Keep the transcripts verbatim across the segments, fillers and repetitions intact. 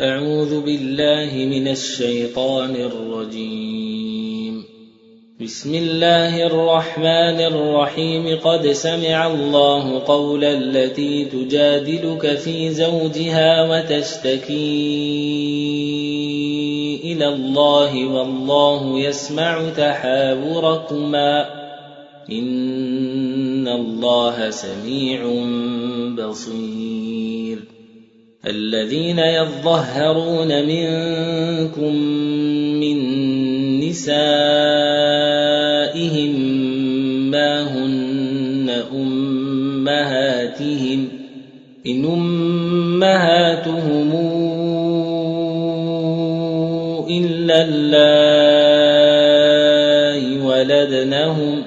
أعوذ بالله من الشيطان الرجيم. بسم الله الرحمن الرحيم. قد سمع الله قول التي تجادلك في زوجها وتشتكي إلى الله والله يسمع تحاوركما إن الله سميع بصير. الذين يظهرون منكم من نسائهم ما هن أمهاتهم إن أمهاتهم إلا اللائي ولدنهم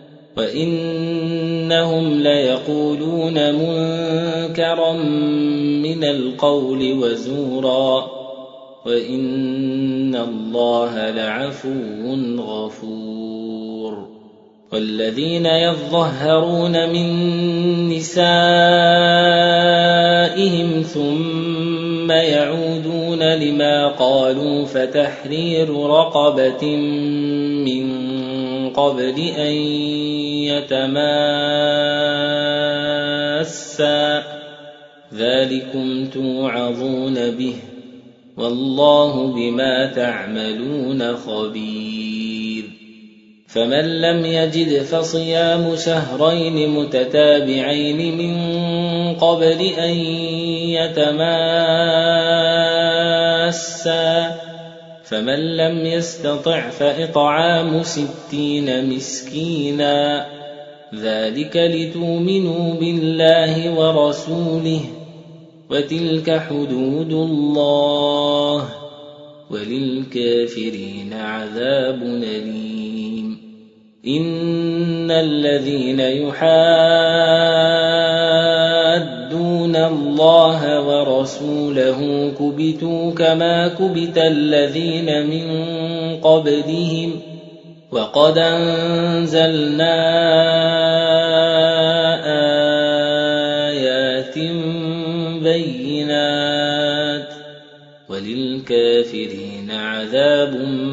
وإنهم ليقولون منكرا من القول وزورا وإن الله لعفو غفور. والذين يظهرون من نسائهم ثم يعودون لما قالوا فتحرير رقبة من قبل أن يتماسا ذلكم توعظون به والله بما تعملون خبير. فمن لم يجد فصيام شهرين متتابعين من قبل أن يتماسا فمن لم يستطع فإطعام ستين مسكينا ذلك لتؤمنوا بالله ورسوله وتلك حدود الله وللكافرين عذاب أليم. إن الذين يحادون الله ورسوله كبتوا كما كبت الذين من قبلهم وقد أنزلنا آيات بينات وللكافرين عذاب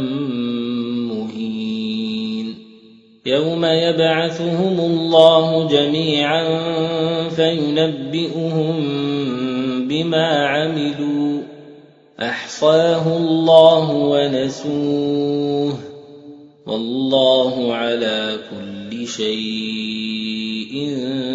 مهين. يوم يبعثهم الله جميعا فينبئهم بما عملوا أحصاه الله ونسوه والله على كل شيء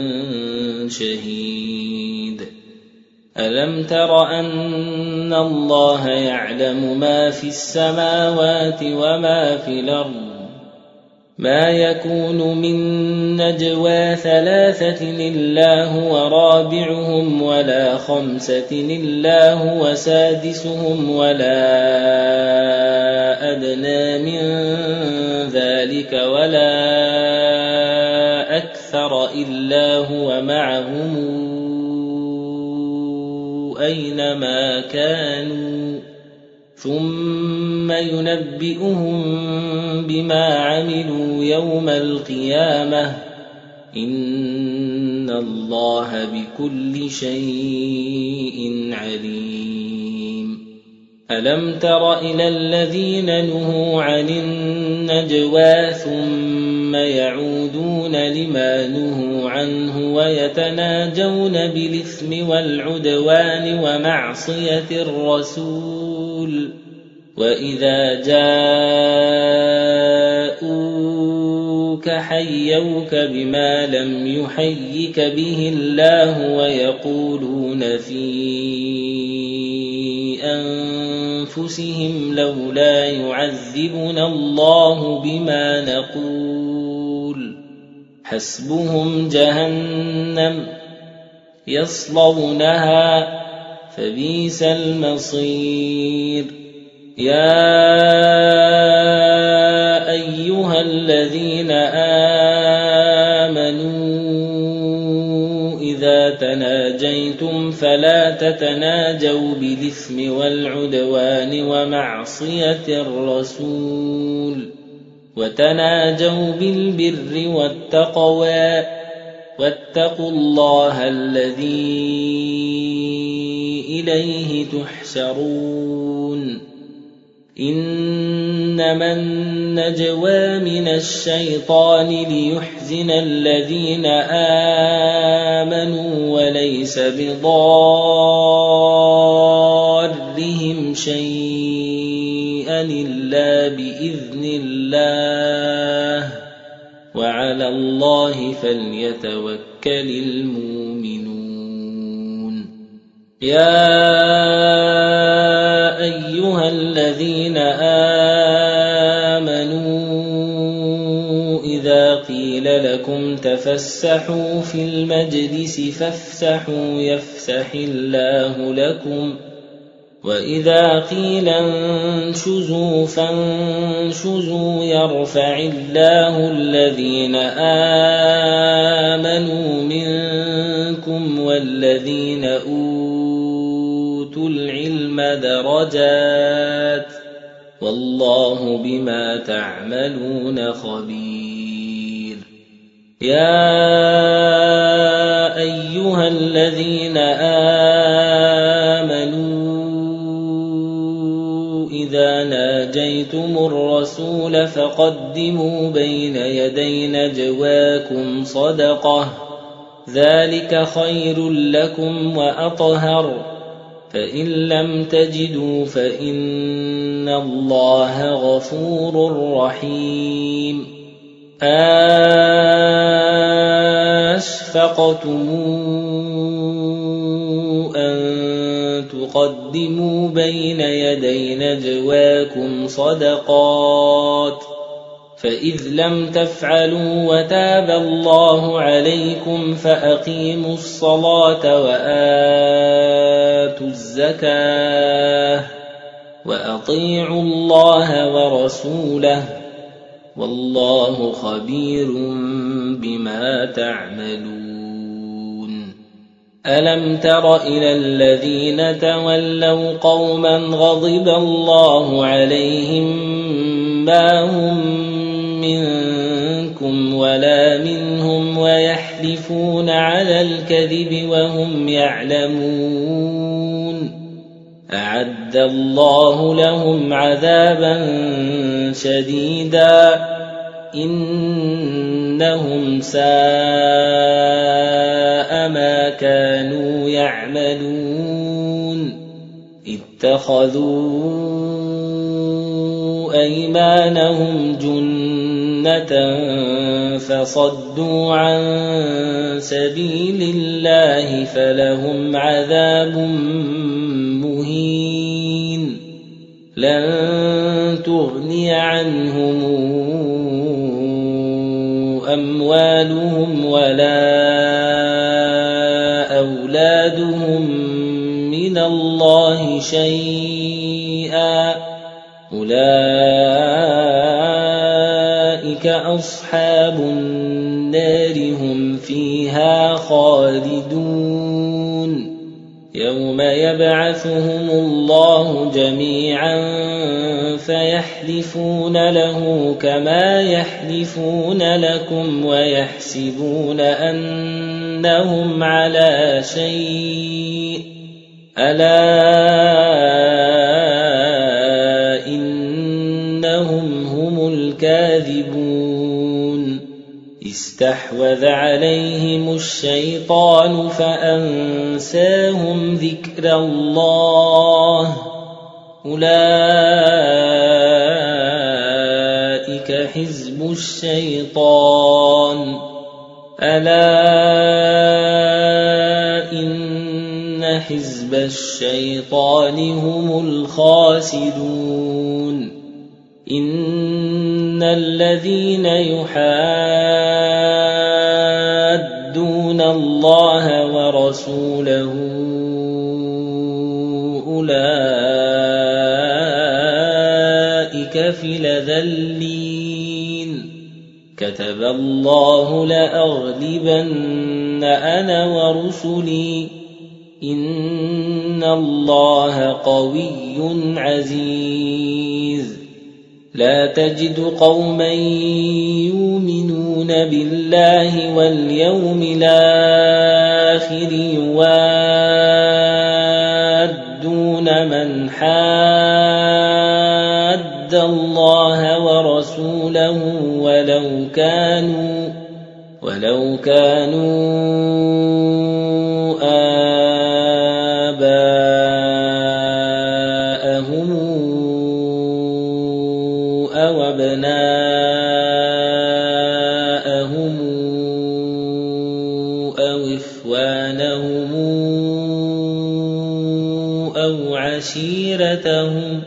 شهيد. ألم تر أن الله يعلم ما في السماوات وما في الأرض ما يكون من نجوى ثلاثة إلا هو رابعهم ولا خمسة إلا هو سادسهم ولا أدنى من ذلك ولا أكثر إلا هو معهم أينما كانوا ثم ينبئهم بما عملوا يوم القيامة إن الله بكل شيء عليم. ألم تر إلى الذين نهوا عن النجوى ثم يعودون لما نهوا عنه ويتناجون بالإثم والعدوان ومعصية الرسول وإذا جاءوك حيوك بما لم يحيك به الله ويقولون في أنفسهم لولا يعذبنا الله بما نقول حسبهم جهنم يصلونها فبئس المصير. يا أيها الذين آمنوا إذا تناجيتم فلا تتناجوا بالإثم والعدوان ومعصية الرسول وتناجوا بالبر والتقوى واتقوا الله الذي إليه تحشرون إنما النجوى من الشيطان ليحزن الذين آمنوا وليس بضارهم شيئا إلا بإذن الله وعلى الله فليتوكل المؤمنون يا أيها الذين آمنوا إذا قيل لكم تفسحوا في المجلس فافسحوا يفسح الله لكم وإذا قيل انشزوا فانشزوا يرفع الله الذين آمنوا منكم والذين أوتوا العلم درجات والله بما تعملون خبير يا أيها الذين آمنوا إذا ناجيتم الرسول فقدموا بين يدي نجواكم صدقة ذلك خير لكم وأطهر فإن لم تجدوا فإن الله غفور رحيم أشفقتم أن تقدموا بين يدي نجواكم صدقات فإذ لم تفعلوا وتاب الله عليكم فأقيموا الصلاة وآتوا الزكاة وأطيعوا الله ورسوله والله خبير بما تعملون ألم تر إلى الذين تولوا قوما غضب الله عليهم ما هم منكم ولا منهم ويحلفون على الكذب وهم يعلمون أعد الله لهم عذابا شديدا إنهم ساء ما كانوا يعملون اتخذوا أيمانهم جنة فصدوا عن سبيل الله فلهم عذاب مهين لن تغني عنهم أموالهم ولا أولادهم من الله شيئا أولئك أصحاب النار هم فيها خالدون يوم يبعثهم الله جميعا فيحلفون له كما يحلفون لكم ويحسبون أنهم على شيء ألا إنهم هم الكاذبون استحوذ عليهم الشيطان فأنساهم ذكر الله أولئك حزب الشيطان ألا إن حزب الشيطان هم الخاسرون إن الذين يحادون الله ورسوله أولئك في الأذلين كتب الله لأغلبن أنا ورسلي إن الله قوي عزيز لا تجد قوما يؤمنون بالله واليوم الآخر من حاد الله ورسوله ولو كانوا ولو كانوا آباءهم أو أبناءهم أو إخوانهم أو عشيرتهم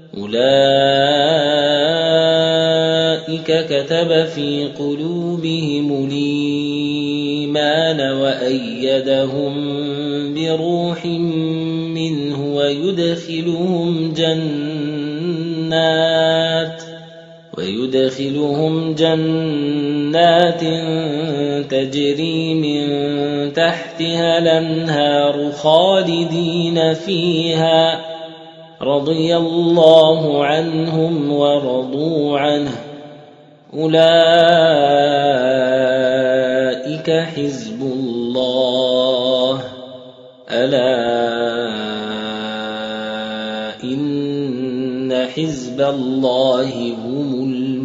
أولئك كتب في قلوبهم الإيمان وأيدهم بروح منه ويدخلهم جنات ويدخلهم جنات تجري من تحتها الأنهار خالدين فيها رضي الله عنهم ورضوا عنه أولئك حزب الله ألا إن حزب الله هم